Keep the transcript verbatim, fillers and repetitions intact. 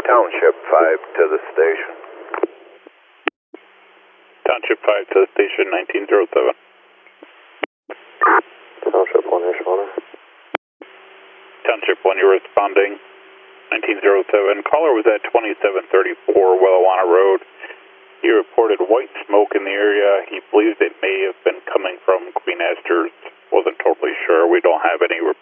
Township five to the station. Township five to the station, nineteen oh seven. Township one, you're responding. Township one, you're responding, nineteen oh seven. Caller was at twenty-seven thirty-four Wellawanna Road. He reported white smoke in the area. He believes it may have been coming from Queen Esther's. Wasn't totally sure. We don't have any